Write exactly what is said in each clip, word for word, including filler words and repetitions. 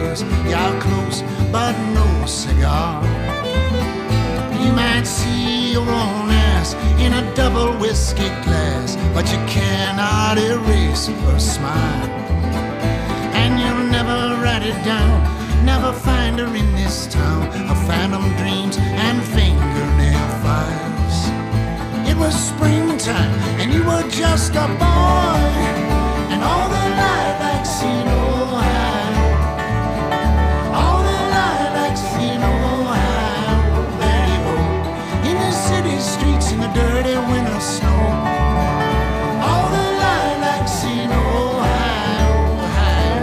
cause you're close, but no cigar. You might see your own ass in a double whiskey glass, but you cannot erase her smile. And you'll never write it down, never find her in this town of phantom dreams and fingernail files. It was springtime and you were just a boy, and all the lilacs in Ohio, all the lilacs in Ohio. There you go, in the city streets in the dirty winter snow. All the lilacs in Ohio, Ohio.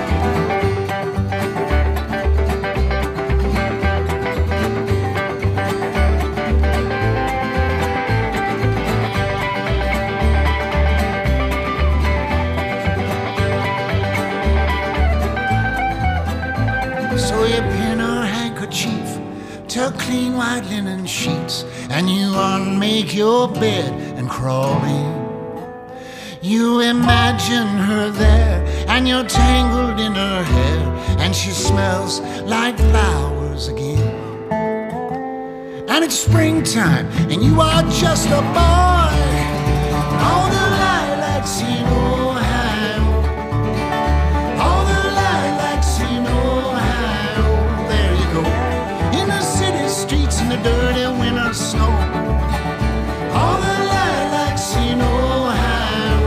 So you pin her handkerchief to clean white linen sheets, and you unmake your bed and crawl in. You imagine her there, and you're tangled in her hair, and she smells like flowers again. And it's springtime, and you are just a boy. All the lilacs in Ohio, all the lilacs in Ohio. There you go, in the city streets in the dirty winter snow. All the lilacs in Ohio,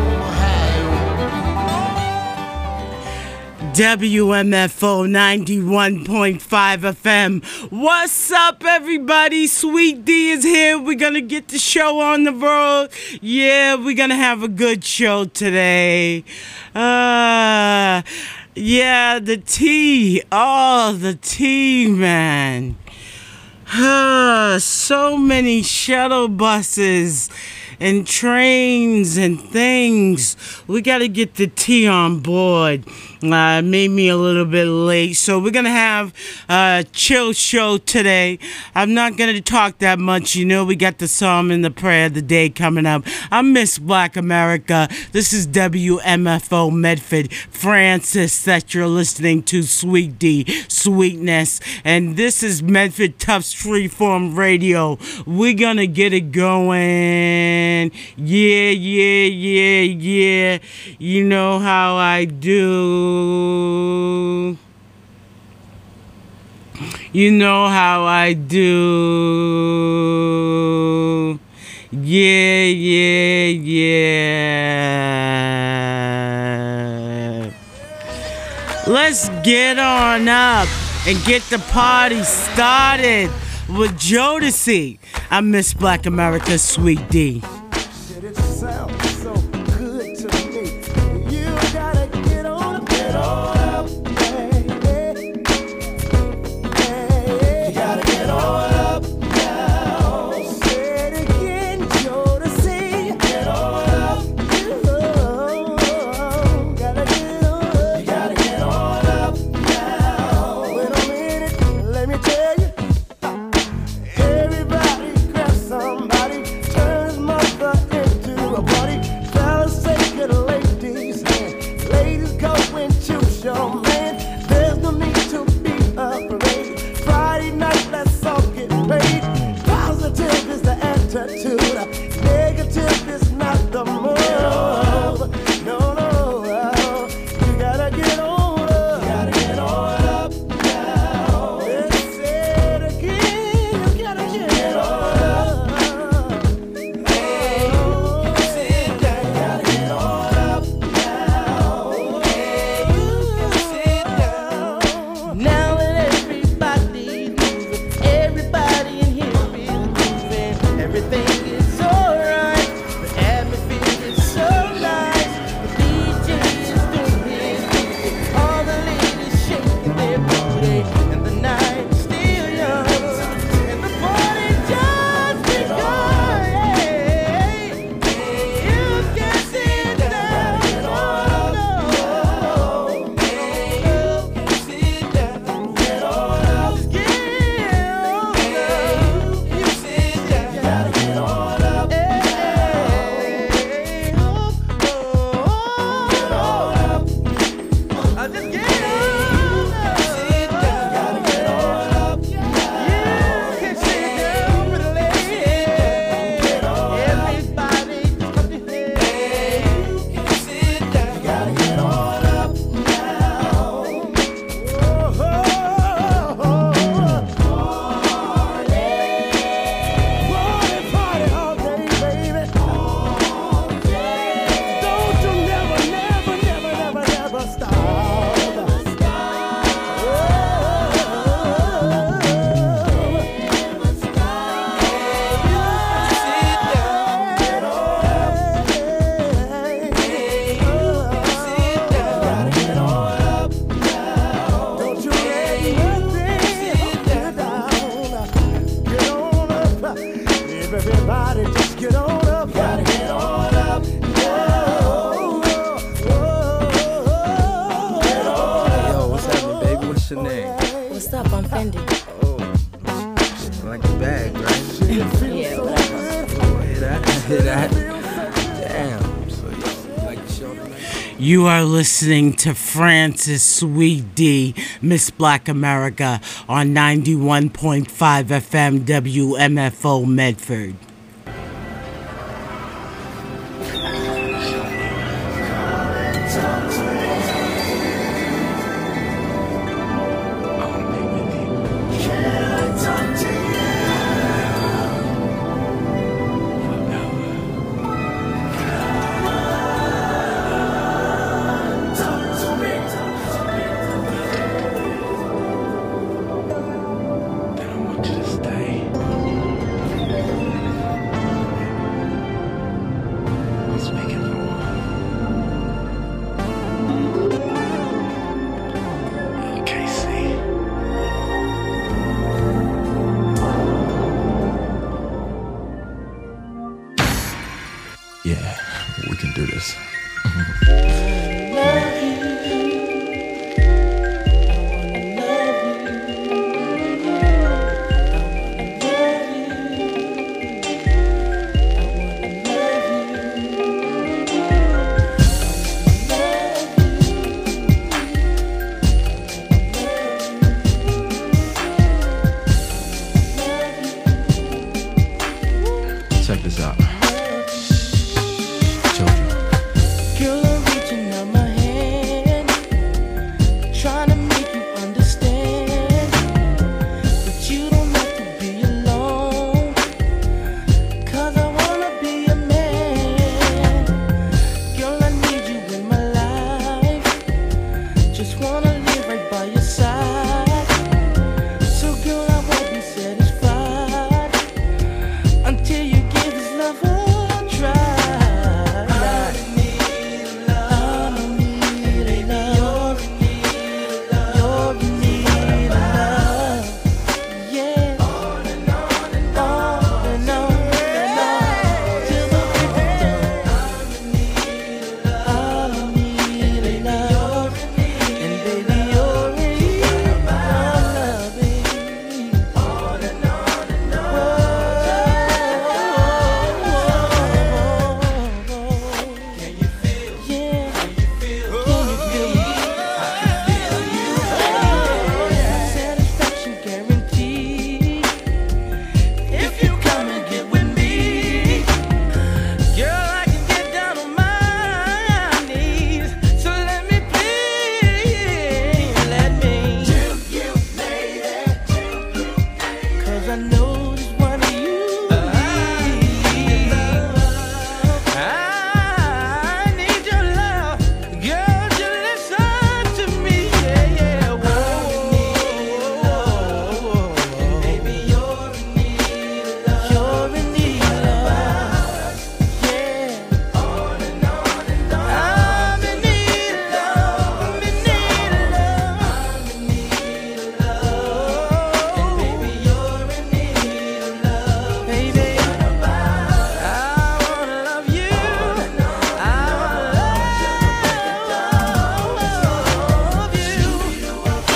Ohio. W M F O ninety-one point five F M. What's up, everybody? Sweet D is here. We're going to get the show on the road. Yeah, we're going to have a good show today. Uh, yeah, the tea. Oh, the tea, man. Uh, so many shuttle buses and trains and things. We got to get the tea on board. Uh, made me a little bit late, so we're gonna have a chill show today. I'm not gonna talk that much. You know, we got the psalm and the prayer of the day coming up. I'm Miss Black America. This is W M F O Medford Francis that you're listening to. Sweet D, Sweetness, and this is Medford Tufts Freeform Radio. We're gonna get it going. Yeah, yeah, yeah, yeah. You know how I do. You know how I do. Yeah, yeah, yeah. Let's get on up and get the party started with Jodeci. I'm Miss Black America, Sweet D. Everybody grab somebody, turn his mother What's your name? What's up? I'm Fendi. Oh, I like the bag, right? Yeah, whatever. Oh, hear that? Hear that? Damn. So, yo, you like the show tonight? You are listening to Francis Sweet D, Miss Black America, on ninety-one point five F M W M F O Medford. Yeah, we can do this. Check this out. Girl, I'm reaching out my hand, trying to make you understand that you don't have to be alone, 'cause I wanna be a man. Girl, I need you in my life, just wanna live right by your side. So girl, I won't be satisfied until you give this love a try. I know just one of you need. I need your love, girl, you listen to me, yeah, yeah. Whoa, whoa, and baby, you're in need of love. You're in need of love, yeah. On and on and on. I'm in need of love. I'm in need of love. I'm in need of love. And baby, you're in need of love. Baby, I wanna love you. I wanna love you.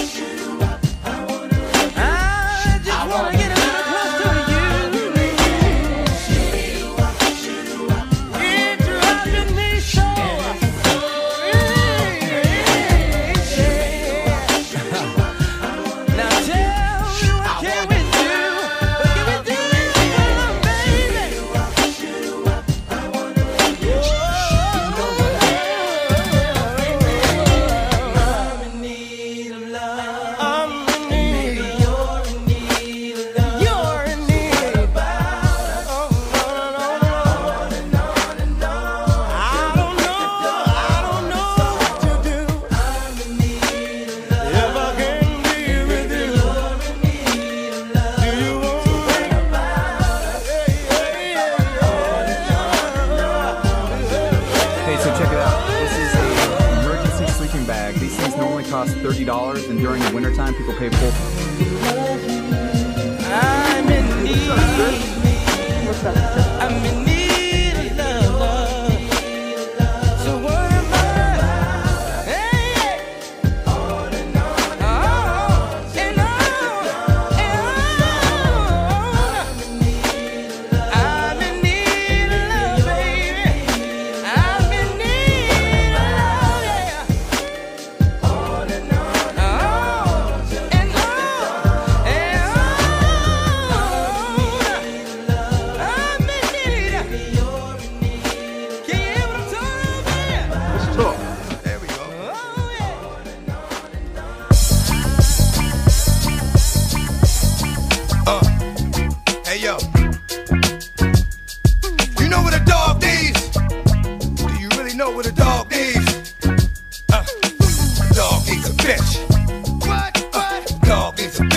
I just wanna get a little close to you. It's driving me so. Now tell me what can we do? What can we do, baby? I'm in need of love. I'm in need. Baby, you're in need of love. You're in need of love. On and on and on. I don't know. I don't know what to do. I'm in need of love. If I can be with you, you're in need of love. Do you want me? Hey, so check it out. This is a emergency sleeping bag. These things normally cost thirty dollars, and during the wintertime, people pay full. I'm in need. I'm in need of love. So what am I? Hey, on and on and on.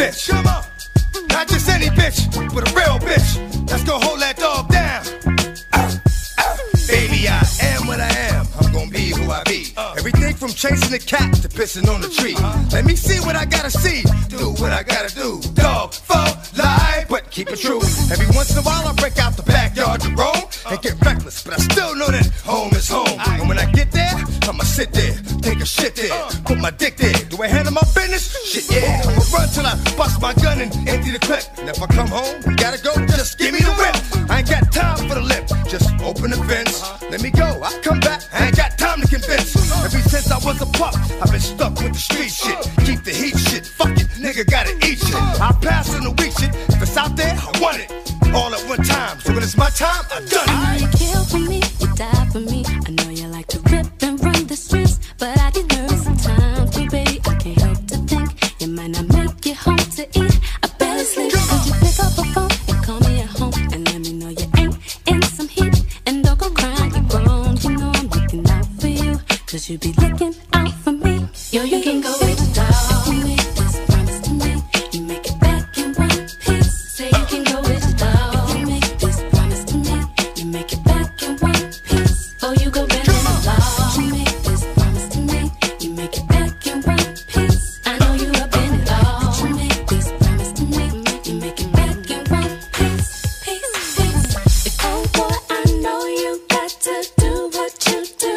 bitch. Come on. Not just any bitch, but a real bitch. Let's go hold that dog down. Ow, ow. Baby, I am what I am. I'm gonna be who I be. Everything from chasing the cat to pissing on the tree. Let me see what I gotta see. Do what I gotta do. Dog, fuck, lie, but keep it true. Every once in a while I break out the backyard to roam and get reckless, but I still know that home is home. And when I get there, I'ma sit there, take a shit there, put my dick there. Do I handle my business? Shit, yeah. I'ma run till I bust my gun and empty the clip. And if I come home, you gotta go, just give me the whip. I ain't got time for the lip, just open the fence. Let me go, I come back, I ain't got time to convince. Ever since I was a pup, I've been stuck with the street shit. Keep the heat shit, fuck it, nigga gotta eat shit. I pass on the weak shit, if it's out there, I want it. All at one time, so when it's my time, I done it. You kill for me, you die for me. I know you like to rip and run the streets, but I get nervous sometimes, too, baby. I can't help to think you might not make it home to eat. I better sleep. Could you pick up a phone and call me at home and let me know you ain't in some heat? And don't go crying, you're grown. You know I'm looking out for you, cause you be looking out for me. Yo, you can go with the dog. You make this promise to me, you make it back in one piece. Say you can go with the dog. You make this promise to me, you make it back in one piece. Oh, you go bend in the law. You make this promise to me, you make it back in one piece. I know you up in it all. You make this promise to me, you make it back in one piece. Piece, piece. Oh boy, I know you got to do what you do.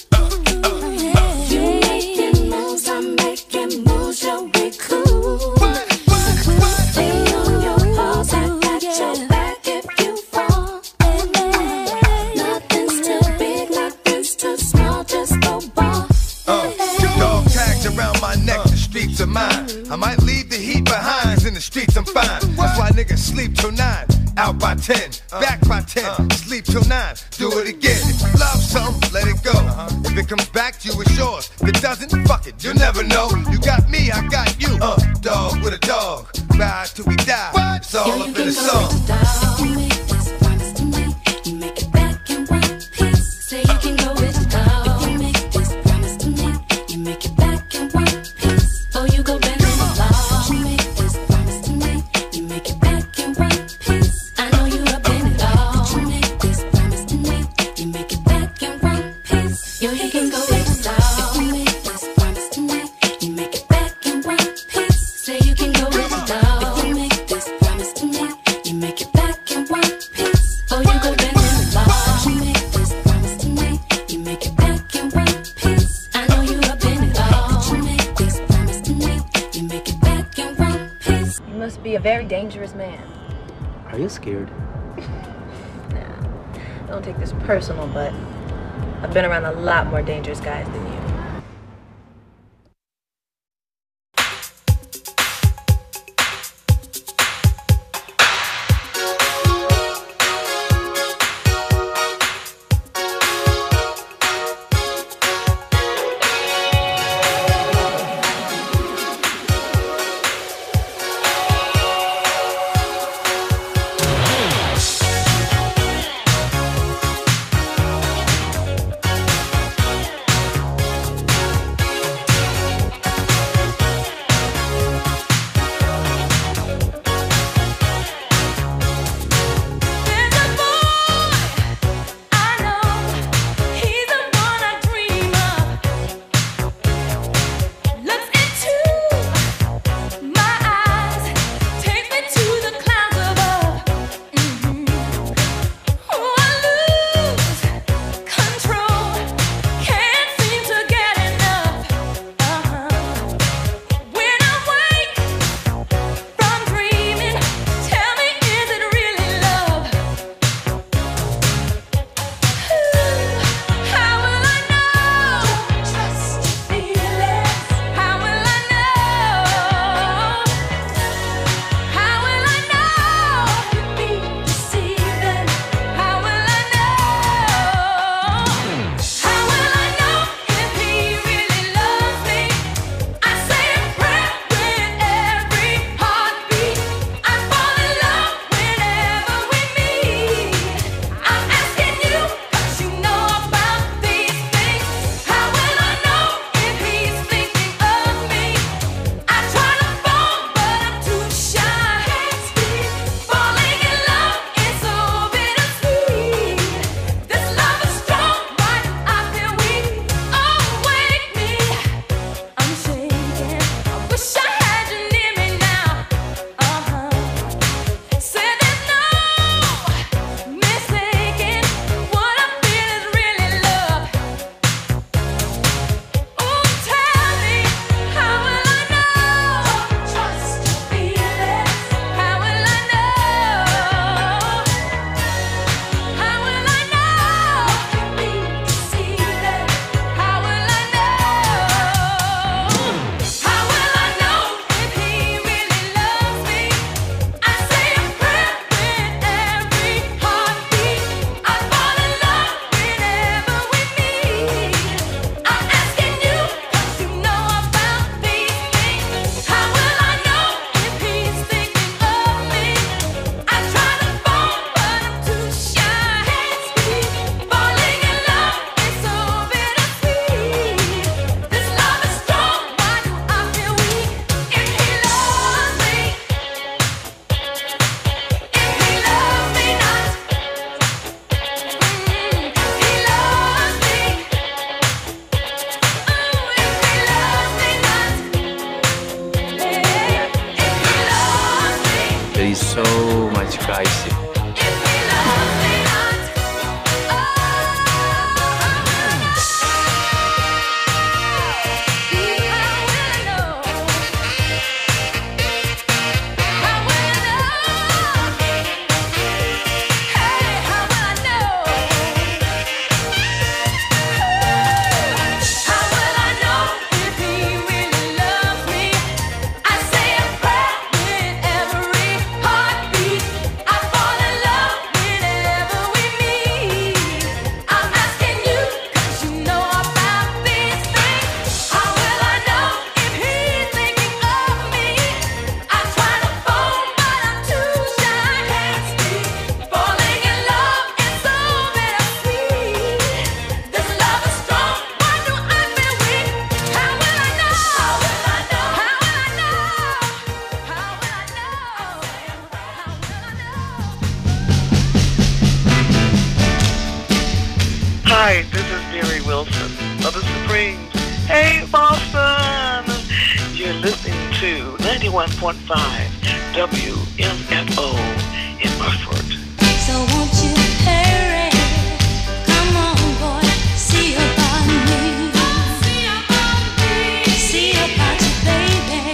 You making moves, I'm making moves, yo, we cool. Stay on your pulse, I got your back if you fall. Nothing's too big, nothing's too small, just go ball. Uh, dog tags around my neck, the streets are mine. I might leave the heat behind, in the streets I'm fine. That's why niggas sleep till nine, out by ten, back by ten, sleep till nine, do it again. If you love something, let it go. If it comes back to you, it's yours. If it doesn't, fuck it, you'll never know. You got me, I got you. Uh, dog with a dog, ride till we die. It's all Yo, up you in can the go song. with the dog. You make this promise to me, you make it back in one piece. Say you can go with the dog. You make this promise to me, you make it back in one piece. Oh, you go bend in the law. You make this promise to me, you make it back in one piece. I know you up in it all. You make this promise to me, you make it back in one piece. Yo, you can go with the dog. You make this promise to me, you make it back in one piece. Say you can go with the dog. You make this promise to me, you make it back in one piece. Oh, you go bend in the law. You make this promise to me, you make it back in one piece. I know you up in it all. You make this promise to me, you make it back in one piece. You must be a very dangerous man. Are you scared? Nah, don't take this personal, but I've been around a lot more dangerous guys than you. спотыкайся. Hi, this is Mary Wilson of the Supremes. Hey, Boston! You're listening to ninety-one point five W M F O in Marford. So won't you hurry? Come on, boy, see about me. See about you, baby.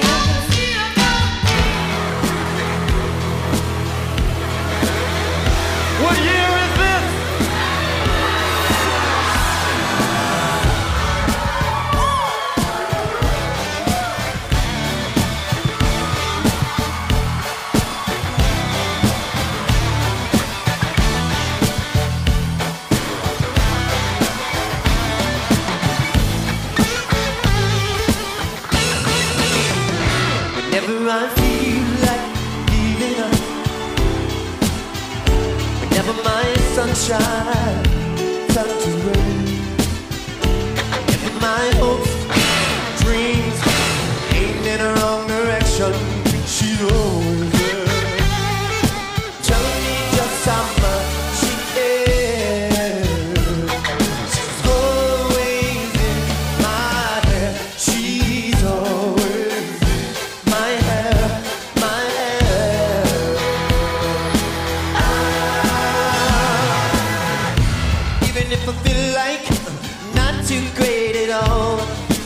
What year is this? Whenever I feel like giving up, whenever my sunshine turns to rain, whenever my hopes, dreams aimed in the wrong direction, she's always there, telling me just how much she cares. She's always in my hair. She's always my hair, my hair. Ah, even if I feel like not too great at all,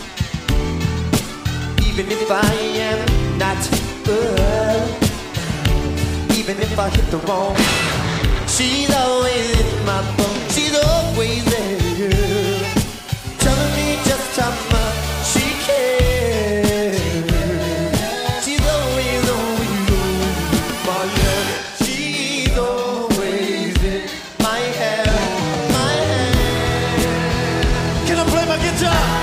even if I am not good, even if I hit the wrong, she's always in my phone. She's always there, telling me just how much she cares. She's always, always, always my hair. She's always in my hair, my hair. Can I play my guitar?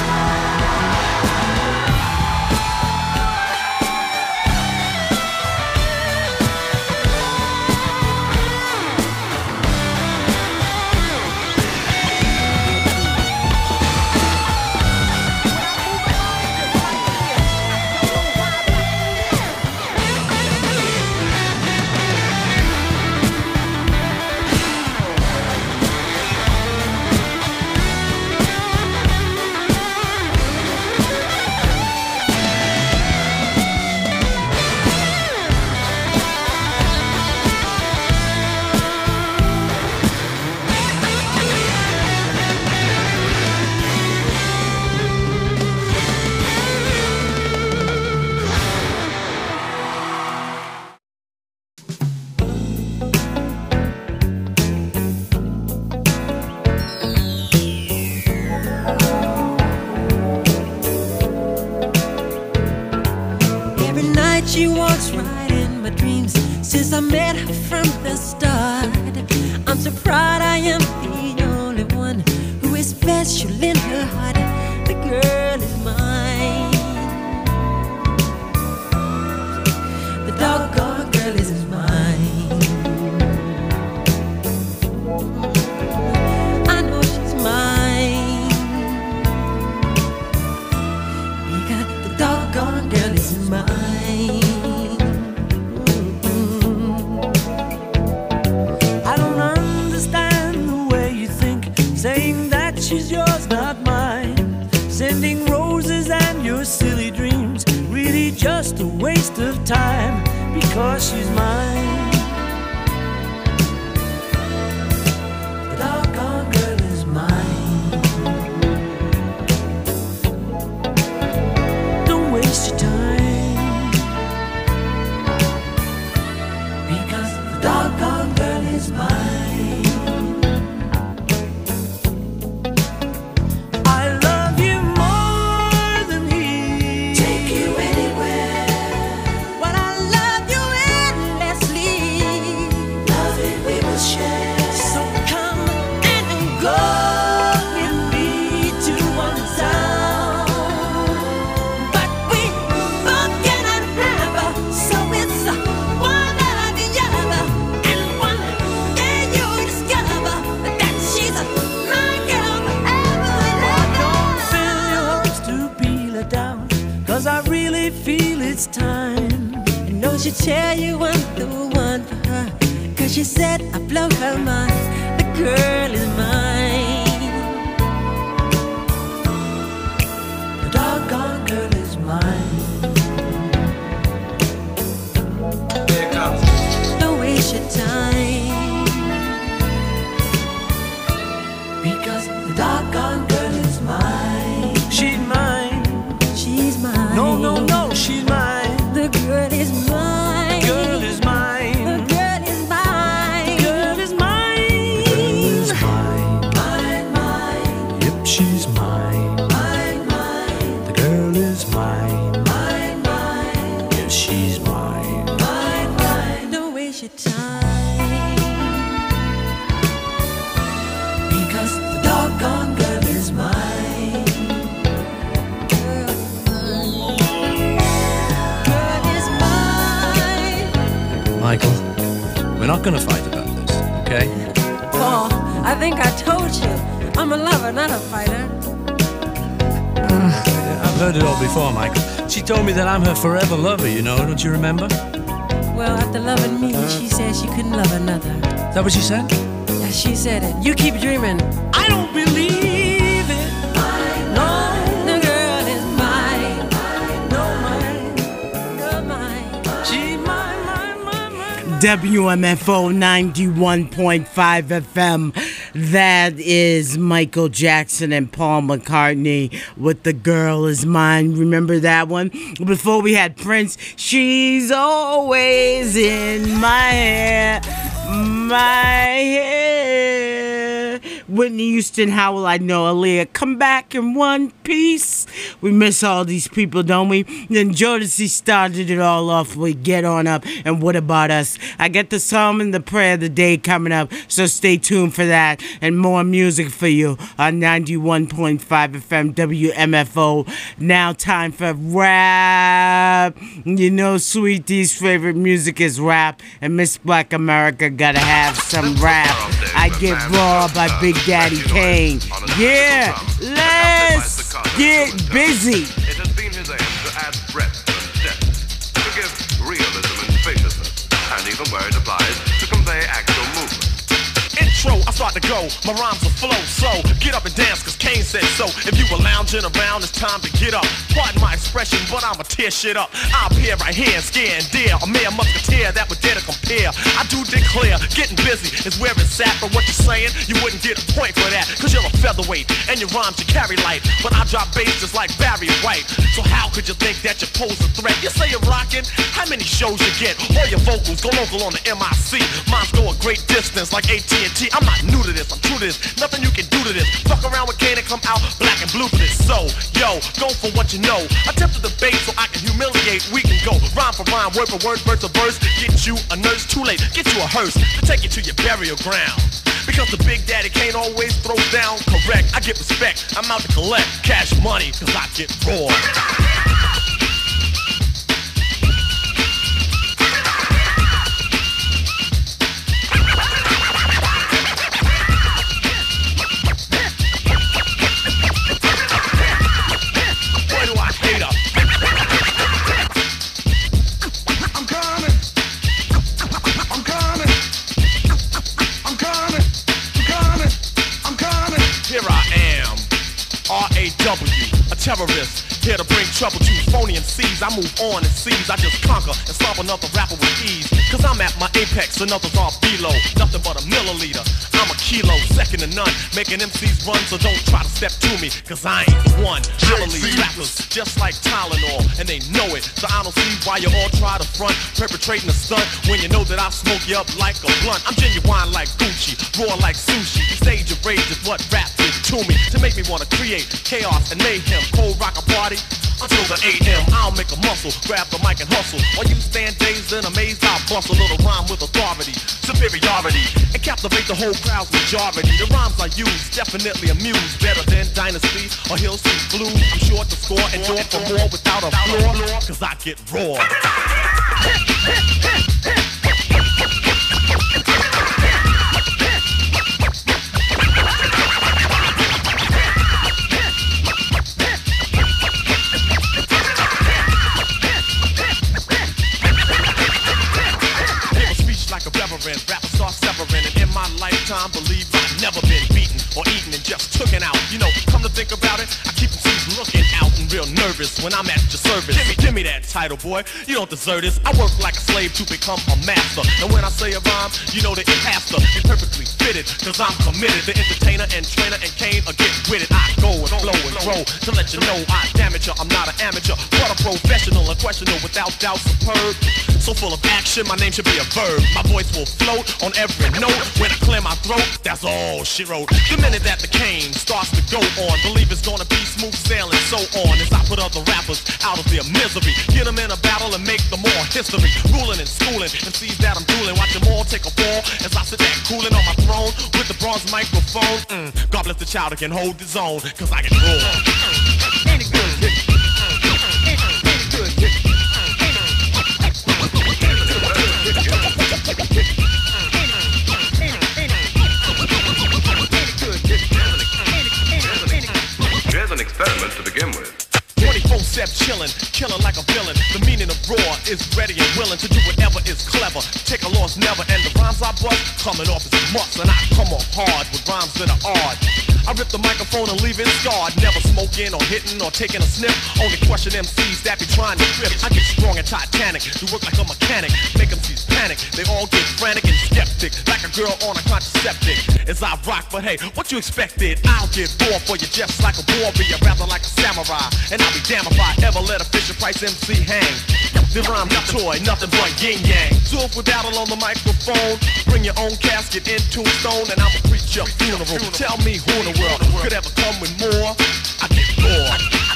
Every night she walks right in my dreams since I met her from the start. I'm so proud I am the only one who is special in her heart. The girl is mine. The doggone girl is mine. I know she's mine because the doggone girl is mine. I don't understand the way you think, saying that she's yours, not mine. Sending roses and your silly dreams, really just a waste of time, because she's mine. really feel it's time. I know she'll tell you I'm the one for her, 'cause she said I blow her mind. The girl is mine. The doggone girl is mine. Here it comes. Don't waste your time, because the doggone girl is mine. She's mine. She's mine. No, no, no, she's mine. The girl is mine. Girl is mine. The girl is mine. Girl is mine. Girl is mine. Mine, mine. Yep, she's mine. Mine, mine. The girl is mine. Mine, mine. Yes, she's mine. Mine, mine. Don't waste your time, because the doggone girl is mine. Girl is mine. Girl is mine. Michael, we're not gonna fight about this, okay? Paul, I think I told you, I'm a lover, not a fighter. I've heard it all before, Michael. She told me that I'm her forever lover, you know, don't you remember? Well, after loving me, she said she couldn't love another. Is that what she said? Yeah, she said it. You keep dreaming. I don't believe it. No, the girl is mine. No, mine. You're mine. She's mine, mine, mine, mine. W M F O ninety-one point five F M. That is Michael Jackson and Paul McCartney with The Girl Is Mine. Remember that one? Before we had Prince, She's Always in My Hair, My Hair. Whitney Houston, How Will I Know? Aaliyah, Come Back in One Piece. We miss all these people, don't we? Then Jodeci started it all off with Get On Up and What About Us? I get the psalm and the prayer of the day coming up, so stay tuned for that and more music for you on ninety-one point five F M W M F O. Now time for rap. You know Sweet D's favorite music is rap, and Miss Black America gotta have some rap. I Get Raw by Big Daddy Kane. Yeah, let's get busy. It has been his aim to add breadth and depth, to give realism and spaciousness, and even where it applies, to convey actual movement. Intro, I start to go, my rhymes will flow, so get up and dance, cause Kane said so. If you were lounging around, it's time to get up. Pardon my expression, but I'ma tear shit up. I'll appear right here and scare and dare a mere musketeer that would dare to compare. I do declare, getting busy is where it's at, but what you're saying, you wouldn't get a point for that, cause you're a featherweight, and your rhymes you carry light, but I drop bass just like Barry White. So how could you think that you pose a threat? You say you're rocking, how many shows you get? All your vocals go local on the M I C. Mine's go a great distance like A T and T. I'm not new to this, I'm true to this. Nothing you can do to this. Fuck around with Kane and come out black and blue for this. So, yo, go for what you know. Attempt to debate so I can humiliate. We can go rhyme for rhyme, word for word, verse for verse. Get you a nurse, too late. Get you a hearse to take you to your burial ground. Because the Big Daddy Kane always throws down. Correct, I get respect. I'm out to collect cash money, cause I get raw. Terrorist, here to bring trouble to phony M Cs. I move on and seize, I just conquer and stop another rapper with ease. Cause I'm at my apex and others are below. Nothing but a milliliter, I'm a kilo, second to none. Making M Cs run, so don't try to step to me, cause I ain't one. I'll leave rappers just like Tylenol, and they know it. So I don't see why you all try to front, perpetrating a stunt, when you know that I smoke you up like a blunt. I'm genuine like Gucci, raw like sushi. Stage of rage is what rap did to me, to make me wanna create chaos and mayhem. Cold rock a party until the A M. I'll make a muscle, grab the mic and hustle. While you stand dazed and amazed, I'll bust a little rhyme with authority, superiority, and captivate the whole crowd's majority. The rhymes I use definitely amuse, better than Dynasty or Hill Street Blues. I'm sure to score and door for more without a floor, cause I get raw. time, believe I've never been beaten or eaten and just taken out. You know, come to think about it, I keep them looking out and real nervous when I'm at your service. Give me, give me that title, boy. You don't deserve this. I work like a slave to become a master. And when I say a rhyme, you know that it has to be perfectly fitted, cause I'm committed. The entertainer and trainer and Kane are getting with it. I go and flow and grow to let you know I damage you. I'm not an amateur, but a professional, unquestionable, without doubt, superb. So full of action, my name should be a verb. My voice will float on every note. When I clear my throat, that's all she wrote. The minute that the cane starts to go on, believe it's gonna be smooth sailing, so on. As I put other rappers out of their misery, get them in a battle and make them more history. Ruling and schooling, and sees that I'm dueling. Watch them all take a fall as I sit there cooling on my throne with the bronze microphone. Mm, God bless the child that can hold his own, cause I can roll. Any good hit. Any good hit. Here's an experiment to begin with. twenty-four seven chillin', killin' like a villain. The meaning of raw is ready and willing to do whatever is clever. Take a loss never, and the rhymes I bust coming off as a must, and I come off hard with rhymes that are odd. I rip the microphone and leave it scarred. Never smoking or hitting or taking a sniff. Only question M Cs that be trying to grip. I get strong and titanic, do work like a mechanic. Make M Cs panic, they all get frantic and skeptic, like a girl on a contraceptic. As I rock, but hey, what you expected? I'll get raw for you just like a warrior, rather like a samurai. And I'll be damned if I ever let a Fisher Price M C hang. The rhyme's a toy, nothing but yin yang. Two for battle on the microphone. Bring your own casket in tombstone, and I'ma preach your funeral. Tell me who in the world could ever come with more. I get more.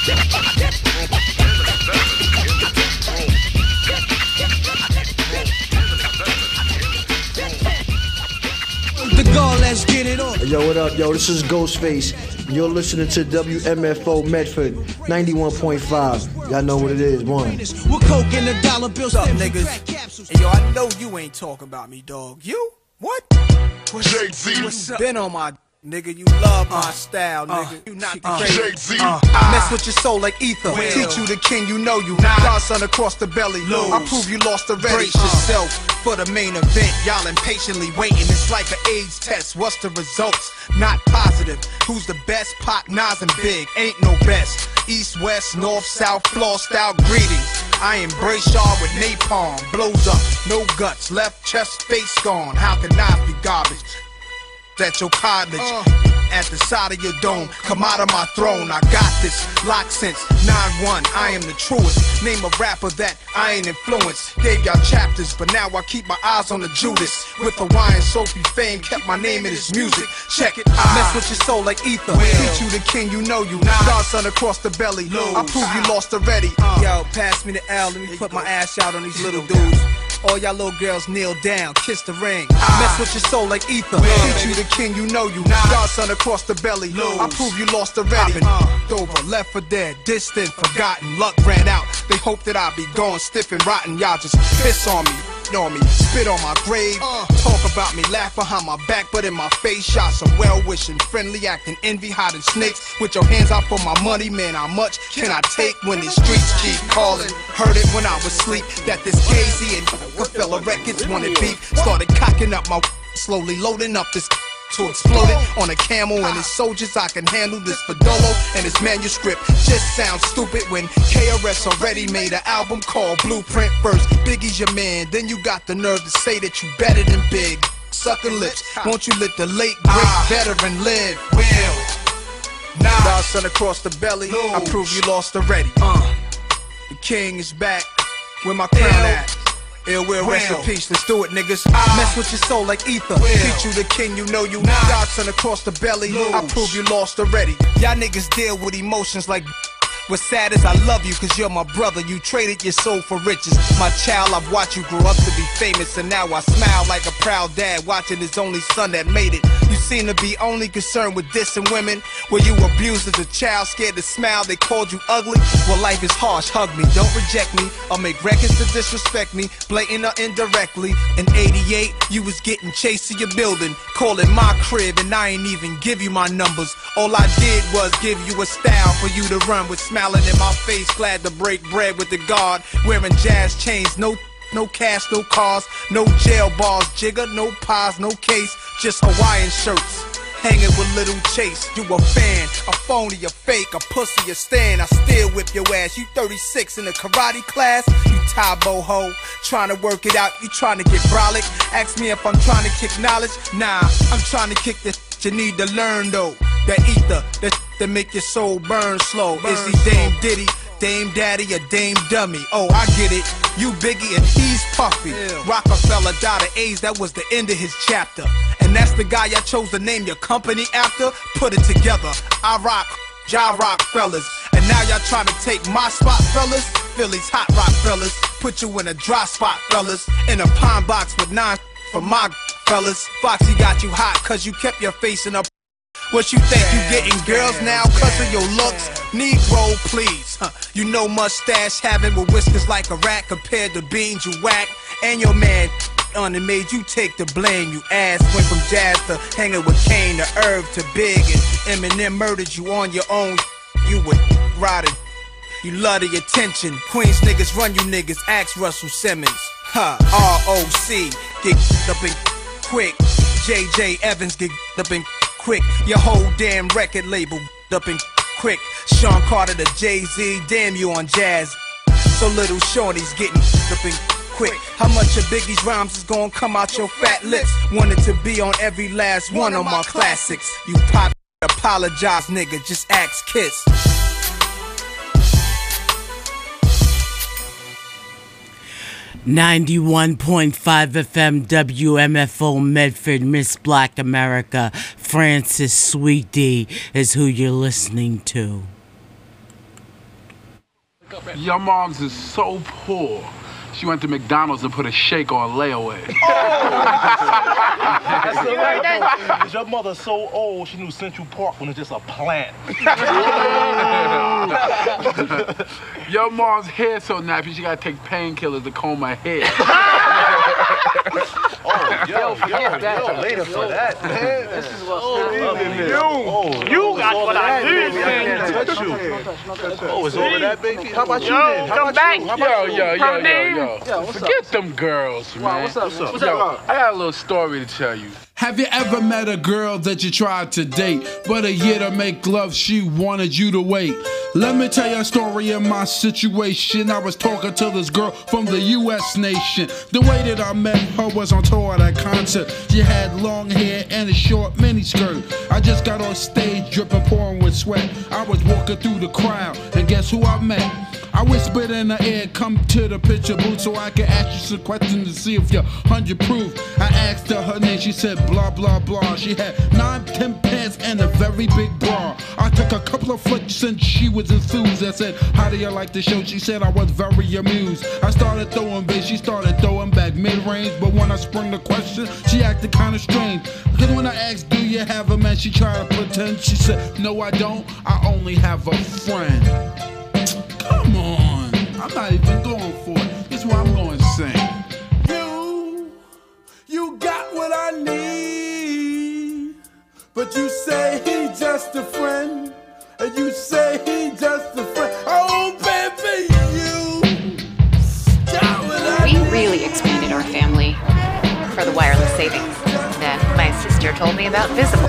The goal, let's get it on. Yo, what up, yo? This is Ghostface. You're listening to W M F O Medford ninety-one point five. Y'all know what it is. One. We're coke in the dollar bills. What's up, niggas? Hey, yo, I know you ain't talking about me, dog. You? What? Jay-Z. What's up? Been on my nigga, you love my uh, style, nigga. Uh, you not the uh, crazy. Uh, I mess with your soul like ether. Will. Teach you the king, you know you. Godson across the belly. Lose. I prove you lost already. Brace uh. yourself for the main event. Y'all impatiently waiting. It's like an AIDS test. What's the results? Not positive. Who's the best? Pac, Nas, and Big. Ain't no best. East, west, north, south, floor style greetings. I embrace y'all with napalm. Blows up, no guts. Left chest, face gone. How can I be garbage? At your cottage, uh. at the side of your dome, come out of my throne. I got this, lock since nine one. I am the truest. Name a rapper that I ain't influenced. Gave y'all chapters, but now I keep my eyes on the Judas. With Hawaiian Sophie fame, kept my name in his music. Check it, I mess with your soul like ether. Will. Teach you the king, you know you. Godson across the belly. Lose. I prove you lost already. Uh. Yo, pass me the L, let me put my ass out on these little dudes. All y'all little girls kneel down, kiss the ring. I mess with your soul like ether. Will. Teach you the king, you know you. Godson across the belly. Lose. I prove you lost already. Uh, over, left for dead, distant, forgotten. Luck ran out. They hope that I be gone, stiff and rotten. Y'all just piss on me, on me, spit on my grave. Uh, talk about me, laugh behind my back, but in my face, shot some well-wishing, friendly, acting envy, hiding snakes. With your hands out for my money, man. How much can I take when these streets keep calling? Heard it when I was asleep that this Gazy and Rockefeller Records wanted beef. Started cocking up my, slowly loading up this to explode it on a camel and his soldiers. I can handle this Fadolo and his manuscript. Just sounds stupid when K R S already made an album called Blueprint. First, Biggie's your man, then you got the nerve to say that you better than Big. Sucking lips, won't you let the late great veteran live? Will. Nah. Godson across the belly, Lose. I prove you lost already. Uh. The king is back, where my crown at? Ill will, rest in peace, let's do it, niggas. I mess with your soul like ether. Will. Teach you the king, you know you. Godson across the belly. Lose. I prove you lost already. Y'all niggas deal with emotions like. What's sad is I love you cause you're my brother. You traded your soul for riches. My child, I've watched you grow up to be famous, and now I smile like a proud dad watching his only son that made it. You seem to be only concerned with dissing women. Were you abused as a child, scared to smile, they called you ugly? Well, life is harsh, hug me, don't reject me, or make records to disrespect me, blatant or indirectly. In eighty-eight, you was getting chased to your building, calling my crib, and I ain't even give you my numbers. All I did was give you a style for you to run with. Smiling in my face, glad to break bread with the guard. Wearing jazz chains, no no cash, no cars, no jail bars, jigger, no pies, no case. just Hawaiian shirts. Hanging with Little Chase, you a fan, a phony, a fake, a pussy, a stand. I still whip your ass. You thirty-six in the karate class, you Thai boho. Trying to work it out, you trying to get brolic. Ask me if I'm trying to kick knowledge. Nah, I'm trying to kick the you need to learn though. That ether, that that make your soul burn slow. Burn Is he Dame Diddy, Dame Daddy, or Dame Dummy? Oh, I get it. You Biggie and he's Puffy. Ew. Rockefeller died of AIDS, that was the end of his chapter. And that's the guy I chose to name your company after. Put it together, I rock, Ja rock fellas. And now y'all trying to take my spot, fellas. Philly's hot rock fellas. Put you in a dry spot, fellas. In a pine box with nine for my fellas. Foxy got you hot cause you kept your face in a. What you think you getting girls now cause of your looks? Negro, please. Huh. You know mustache having with whiskers like a rat compared to beans you whack. And your man on it made you take the blame. You ass went from jazz to hanging with Kane to Irv to Big, and Eminem murdered you on your own. You were rotted. You love the attention. Queens niggas run you niggas. Ask Russell Simmons. Huh. R O C get up and quick. J J Evans get up and quick. Your whole damn record label up and quick. Sean Carter to Jay-Z, damn you on jazz. So little Shorty's getting up and quick. How much of Biggie's rhymes is gonna come out your fat lips? Wanted to be on every last one of my classics. You pop apologize, nigga, just ask Kiss. ninety-one point five F M W M F O Medford, Miss Black America. Francis Sweet D is who you're listening to. Your mom's is so poor. She went to McDonald's and put a shake on layaway. Oh. That's the right thing. Your mother's so old, she knew Central Park when it's just a plant. Your mom's hair so nappy, she gotta take painkillers to comb my hair. Oh, yo, yo, yo, later for that, man. This is what's happening. You, oh, you got what I need, man. I can't touch you. Oh, it's all of that, baby? How about you then? How about you? How about you? Yo, yo, yo, yo, yo. Forget them girls, man. Wow, what's up, man? What's yo, up? I got a little story to tell you. Have you ever met a girl that you tried to date, but a year to make love she wanted you to wait? Let me tell you a story of my situation. I was talking to this girl from the U S nation. The way that I met her was on tour at a concert. She had long hair and a short miniskirt. I just got on stage dripping, pouring with sweat. I was walking through the crowd, and guess who I met? I whispered in her ear, come to the picture booth so I can ask you some questions to see if you're one hundred proof. I asked her her name, she said blah, blah, blah. She had nine, ten pants and a very big bra. I took a couple of flicks and she was enthused. I said, how do you like the show? She said I was very amused. I started throwing bass, she started throwing back mid-range. But when I sprung the question, she acted kind of strange. Because when I asked, do you have a man? She tried to pretend. She said, no, I don't. I only have a friend. Come on, I'm not even going for it. This is what I'm going to sing. You, you got what I need, but you say he just a friend, and you say he just a friend. Oh, baby, you got what I We need. really expanded our family for the wireless savings that my sister told me about Visible.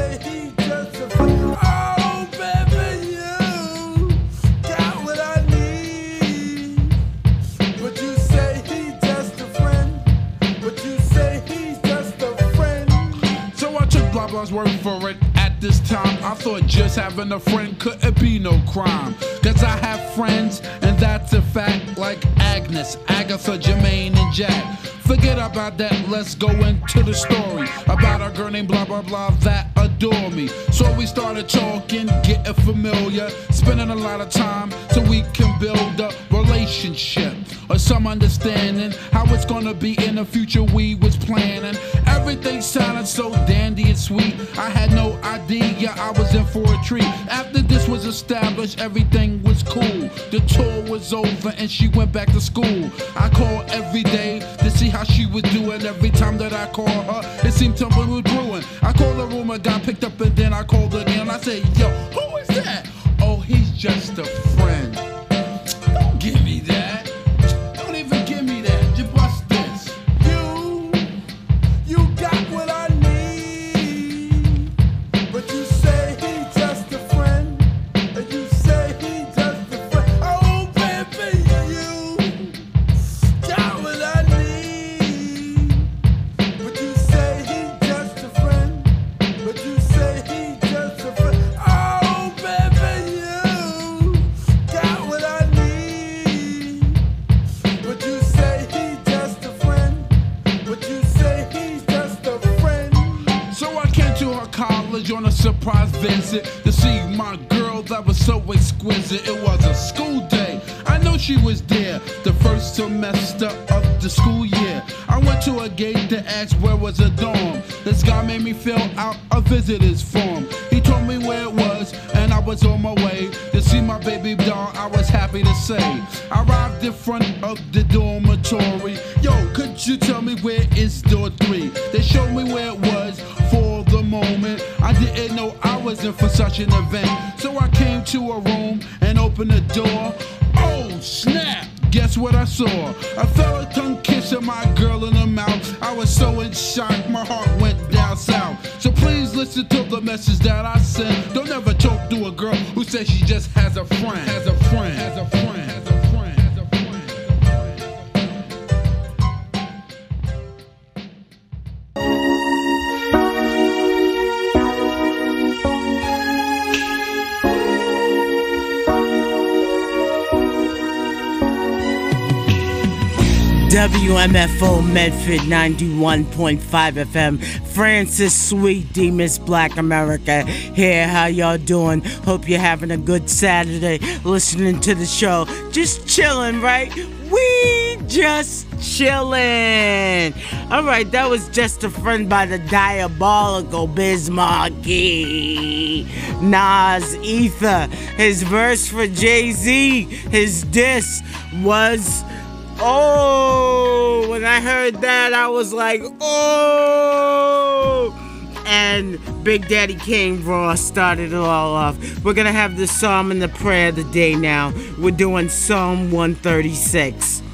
Blah's word for it. At this time, I thought just having a friend couldn't be no crime. Cause I have friends, and that's a fact, like Agnes, Agatha, Jermaine, and Jack. Forget about that, let's go into the story about a girl named blah blah blah that adore me. So we started talking, getting familiar, spending a lot of time so we can build a relationship or some understanding how it's gonna be in the future. We was planning, everything sounded so dandy and sweet. I had no idea I was in for a treat. After this was established, everything was cool. The tour was over and she went back to school. I called every day to see how she was doing. Every time that I called her, it seemed something was brewing. I called the room, I got picked up, and then I called again. I said, yo, who is that? Oh, he's just a friend. Don't give me that. Don't even give me that. Just bust this. You, you got what I need. college on a surprise visit to see my girl that was so exquisite. It was a school day. I know she was there the first semester of the school year. I went to a gate to ask where was a dorm. This guy made me fill out a visitor's form. He told me where it was, and I was on my way to see my baby doll. I was happy to say. I arrived in front of the dormitory. Yo, could you tell me where is door three? They showed me where it was for the moment. I didn't know I was in for such an event. So I came to a room and opened the door. Oh, snap! Guess what I saw? A fella tongue kissing my girl in the mouth. I was so in shock, my heart went down south. So please listen to the message that I sent. Don't ever talk to a girl who says she just has a friend. Has a friend. Has a friend. Has a friend. W M F O Medford ninety-one point five F M. Francis Sweet D, Miss Black America here. How y'all doing? Hope you're having a good Saturday listening to the show. Just chilling, right? We just chilling. All right, that was Just a Friend by the Diabolical Biz Markie. Nas Ether. His verse for Jay-Z, his diss was... Oh, when I heard that, I was like, oh. And Big Daddy Kane Raw started it all off. We're going to have the Psalm and the Prayer of the Day now. We're doing Psalm one thirty-six.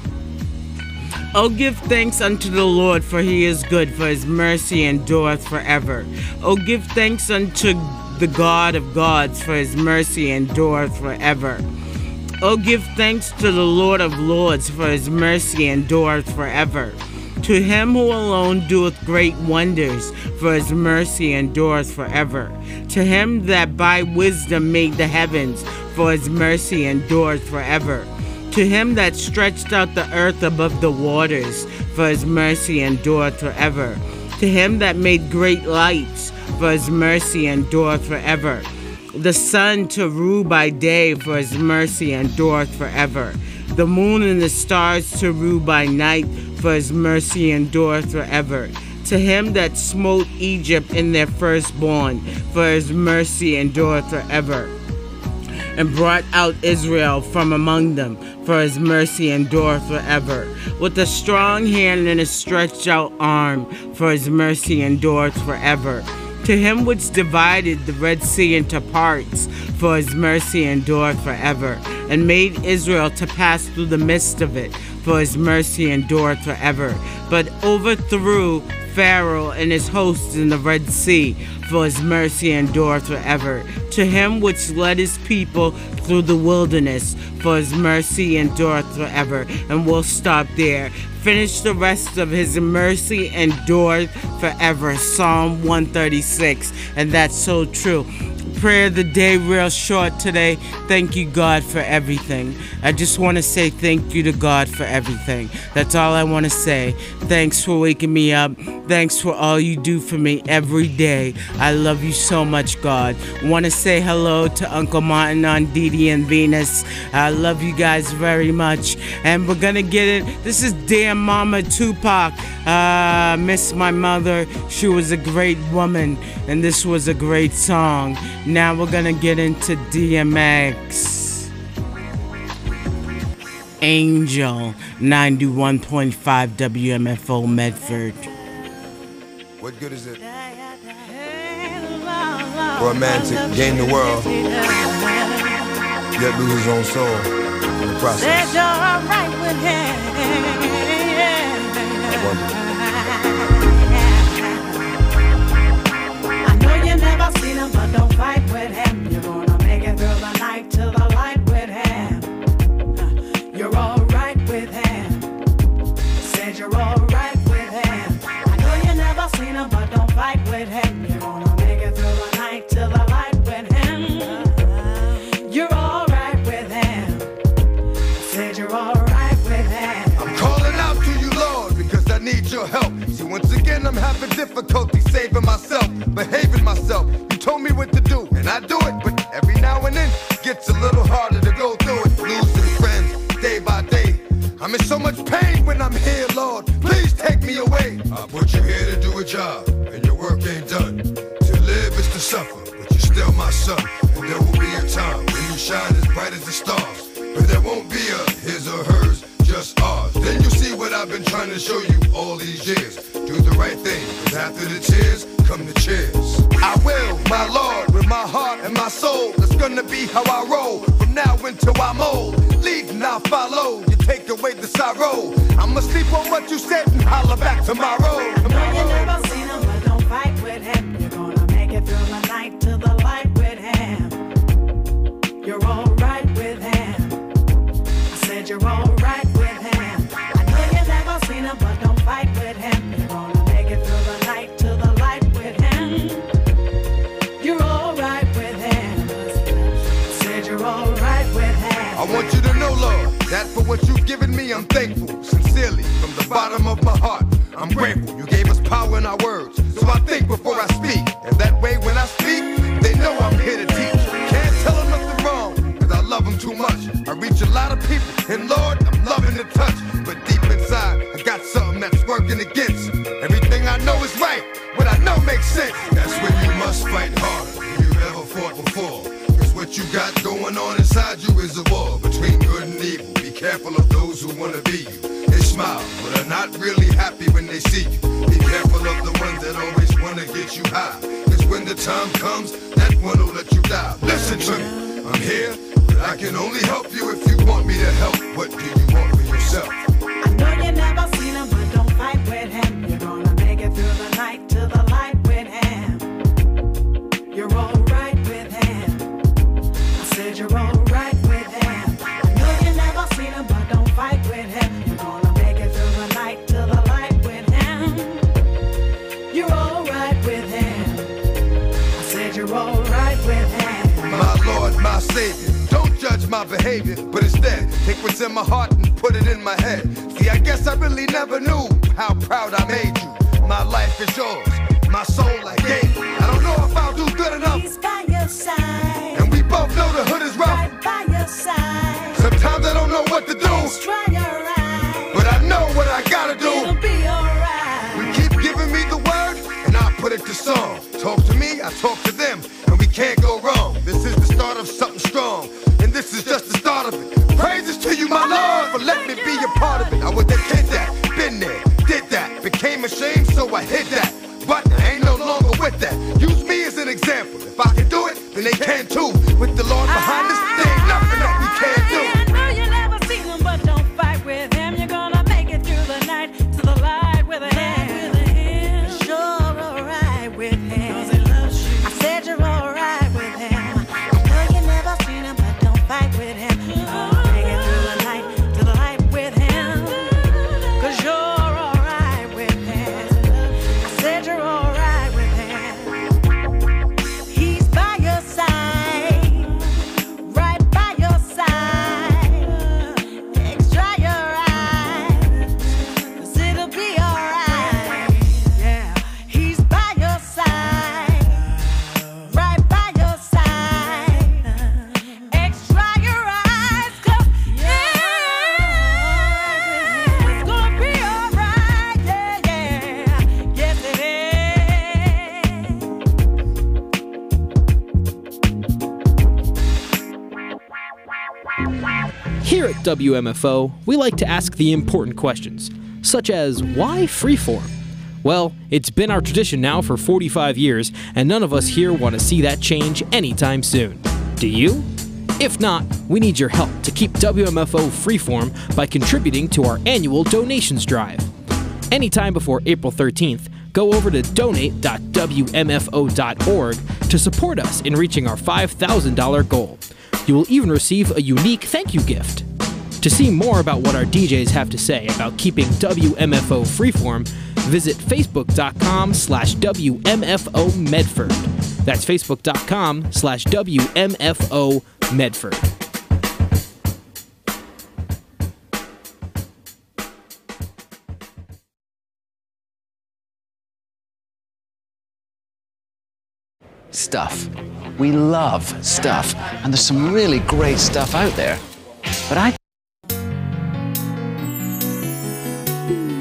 Oh, give thanks unto the Lord, for he is good, for his mercy endureth forever. Oh, give thanks unto the God of gods, for his mercy endureth forever. Oh, give thanks to the Lord of lords, for his mercy endureth forever. To him who alone doeth great wonders, for his mercy endureth forever. To him that by wisdom made the heavens, for his mercy endureth forever. To him that stretched out the earth above the waters, for his mercy endureth forever. To him that made great lights, for his mercy endureth forever. The sun to rule by day, for his mercy endureth forever. The moon and the stars to rule by night, for his mercy endureth forever. To him that smote Egypt in their firstborn, for his mercy endureth forever. And brought out Israel from among them, for his mercy endureth forever. With a strong hand and a stretched out arm, for his mercy endureth forever. To him which divided the Red Sea into parts, for his mercy endureth forever, and made Israel to pass through the midst of it, for his mercy endureth forever, but overthrew Pharaoh and his hosts in the Red Sea, for his mercy endureth forever. To him which led his people through the wilderness, for his mercy endureth forever. And we'll stop there. Finish the rest of his mercy endureth forever. Psalm one thirty-six. And that's so true. Prayer of the day, real short today. Thank you, God, for everything. I just want to say thank you to God for everything. That's all I want to say. Thanks for waking me up. Thanks for all you do for me every day. I love you so much, God. Want to say hello to Uncle Martin on Didi and Venus. I love you guys very much. And we're going to get it. This is Dear Mama Tupac. Uh, miss my mother. She was a great woman. And this was a great song. Now we're gonna get into D M X. Angel, ninety-one point five W M F O Medford. What good is it for a man to gain the world, yet lose his own soul in the process? I wonder. Never seen him, but don't fight with him. You're gonna make it through the night till the light with him. You're alright with him. Said you're alright with him. I know you never seen him, but don't fight with him. You're gonna make it through the night till the light with him. You're alright with him. Said you're alright with him. I'm calling out to you, Lord, because I need your help. See, once again, I'm having difficulty saving myself, behaving myself. You dear Lord, please take me away. I put you here to do a job, and your work ain't done. To live is to suffer, but you're still my son. And there will be a time when you shine as bright as the stars, but there won't be a his or hers, just ours. Then you'll see what I've been trying to show you all these years. Do the right thing, 'cause after the tears come the cheers. I will, my Lord, with my heart and my soul. That's gonna be how I roll from now until I'm old. Lead and I'll follow. You take away the sorrow. I'ma sleep on what you said and holler back tomorrow. I know you never seen him, but don't fight with him. You're gonna make it through the night to the light with him. You're alright with him. I said you're alright with him. I know you never seen him, but don't fight with him. You're gonna make it through the night to the light with him. You're alright with him. I said you're alright with him. I want you to know, Lord, that for what you've given me, I'm thankful. Sincerely, from the bottom of my heart, I'm grateful. You gave us power in our words, so I think before I speak. And that way, when I speak, they know I'm here to teach. Can't tell them nothing wrong, 'cause I love them too much. I reach a lot of people, and Lord, I'm loving the touch. But deep inside, I got something that's working against. Everything I know is right, what I know makes sense. That's when you must fight harder than you ever fought before. What you got going on inside you is a war between good and evil. Be careful of those who want to be you. They smile, but are not really happy when they see you. Be careful of the ones that always want to get you high. 'Cause when the time comes, that one will let you die. Listen to me, I'm here, but I can only help you if you want me to help. What do you want for yourself? I know you never seen him, but don't fight with him. You're gonna make it through the night to the light with him. You're alright with him. I said you're alright with him. I know you never seen him, but don't fight with him. You're gonna make it through the night to the light with him. You're alright with him. I said you're alright with him. My Lord, my Savior, don't judge my behavior, but instead take what's in my heart and put it in my head. See, I guess I really never knew how proud I made you. My life is yours, my soul I gave you. I don't know if I'll do good enough. He's by your side. And we both know the hood is rough. Right by your side. Sometimes I don't know what to do. Just try your eyes. But I know what I gotta do. It'll be alright. We keep giving me the word, and I put it to song. Talk to me, I talk to them, and we can't go wrong. This is the start of something strong, and this is just the start of it. Praises to you, my Lord, for letting me be a part of it. I was a kid that, been there, did that, became ashamed, so I hid that. But I ain't no longer with that. Use me as an example. If I can do it, then they can too. With the Lord behind us, there ain't nothing that we can't do. I know you never seen him, but don't fight with him. You're gonna make it through the night to the light with him. You're alright with him. I said you're alright with him. I know you never seen him, but don't fight with him. You're gonna make it through the night to the light with him. 'Cause you're alright with him. I said you're alright with him. He's by your side, right by your side. Extra your eyes, 'cause it'll be alright. Yeah, he's by your side, right by your side. Extra your eyes, 'cause yeah, it's gonna be alright. Yeah, yeah, yes it is. Here at W M F O, we like to ask the important questions, such as why freeform? Well, it's been our tradition now for forty-five years, and none of us here want to see that change anytime soon. Do you? If not, we need your help to keep W M F O freeform by contributing to our annual donations drive. Anytime before April thirteenth, go over to donate dot W M F O dot org to support us in reaching our five thousand dollars goal. You will even receive a unique thank you gift. To see more about what our D Js have to say about keeping W M F O freeform, visit facebook.com slash WMFO Medford. That's facebook.com slash WMFO Medford. Stuff. We love stuff, and there's some really great stuff out there. But I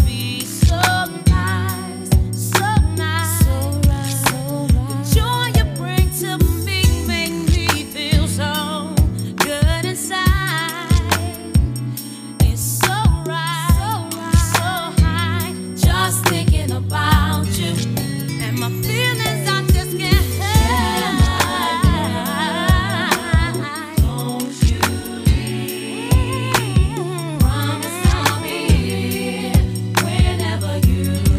be so nice, so nice, so right, so right. The joy you bring to me make me feel so good inside. It's so right, so right, so high. Just thinking about you and my feelings, I just can't help. Don't you leave. Promise I'll be here whenever you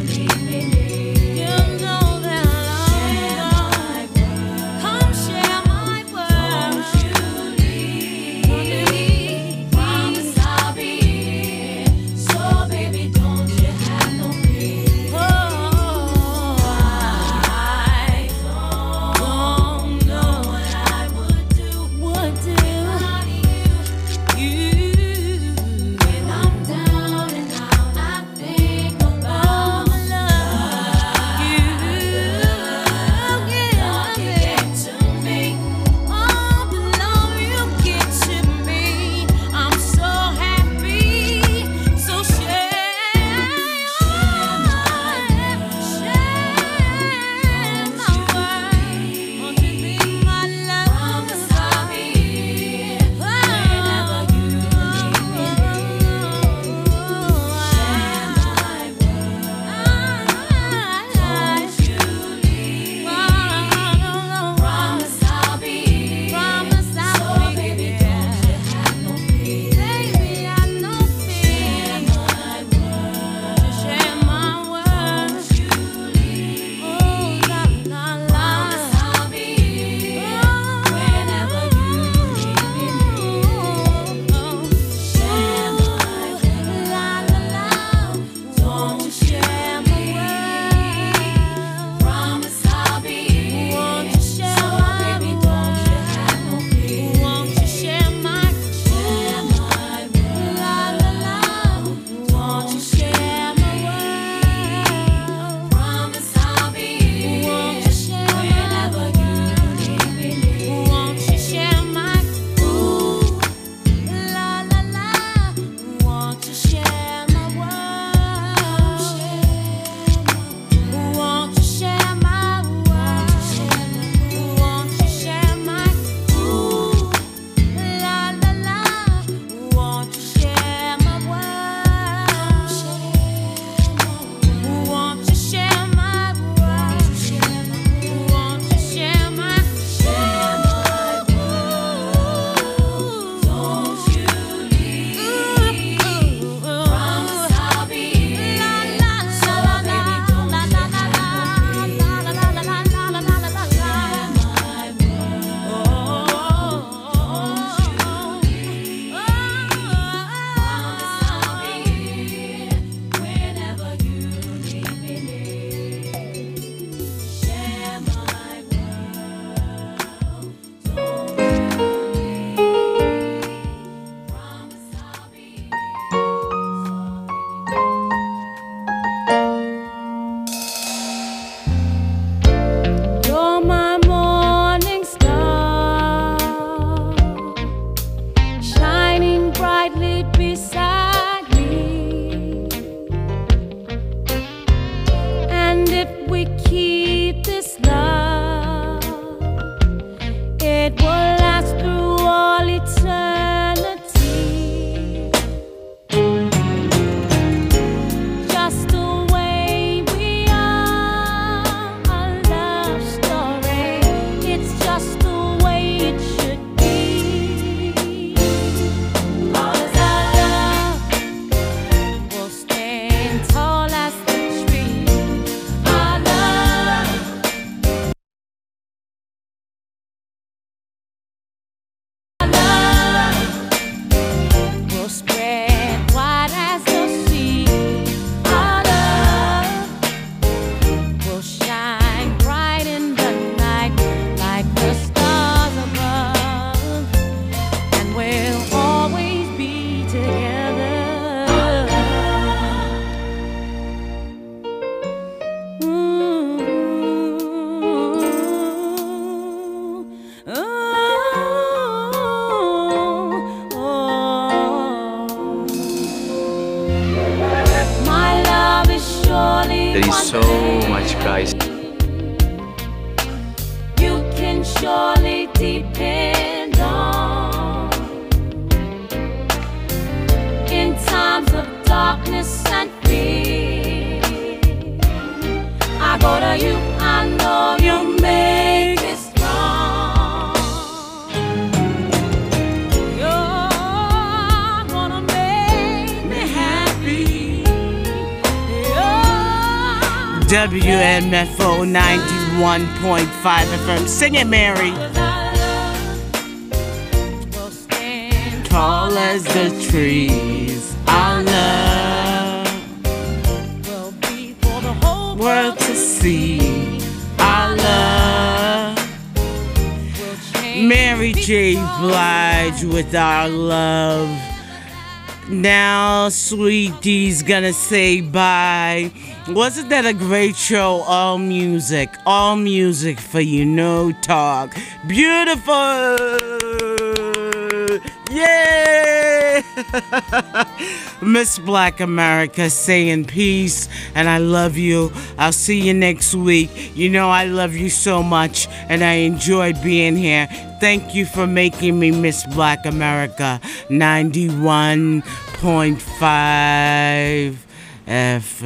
There is so much Christ. You can surely depend on. In times of darkness and fear, I go to you, I know you make it strong. You're gonna make me happy. W M F O ninety-one point five F M. Sing it, Mary. Tall as the trees, our love will be for the whole world to see. Our love. Mary J. Blige with Our Love. Now, Sweet D's gonna say bye. Wasn't that a great show? All music, all music for you, no talk. Beautiful! Yay! Miss Black America saying peace, and I love you. I'll see you next week. You know I love you so much, and I enjoyed being here. Thank you for making me Miss Black America ninety-one point five F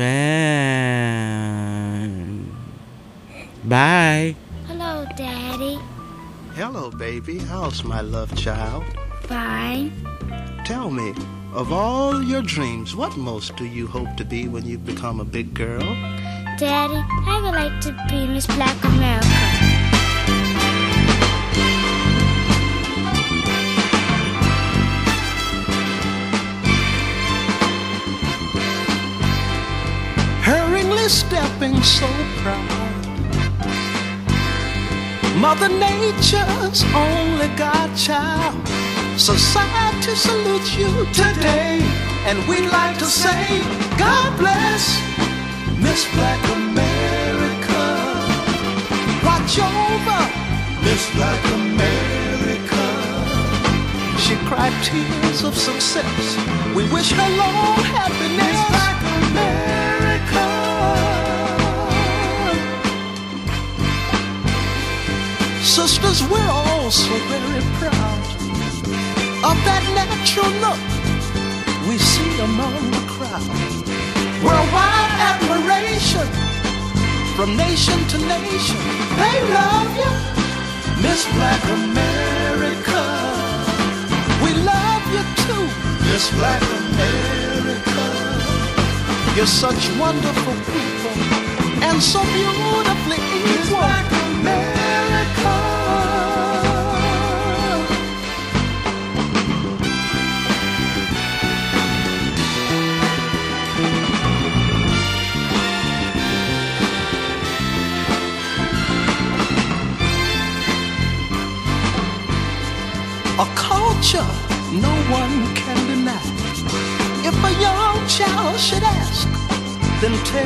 M. Bye. Hello, Daddy. Hello, baby. How's my love child? Fine. Tell me, of all your dreams, what most do you hope to be when you become a big girl? Daddy, I would like to be Miss Black America. Hurriedly stepping so proud, Mother Nature's only godchild. Society salutes you today, and we'd like to say, God bless Miss Black America. Watch over Miss Black America. She cried tears of success. We wish her long happiness. Miss Black America. Sisters, we're all so very proud of that natural look we see among the crowd. Worldwide admiration from nation to nation. They love you, Miss Black America. We love you too, Miss Black America. You're such wonderful people and so beautifully equal. Miss Black America. A culture no one can deny. If a young child should ask, then tell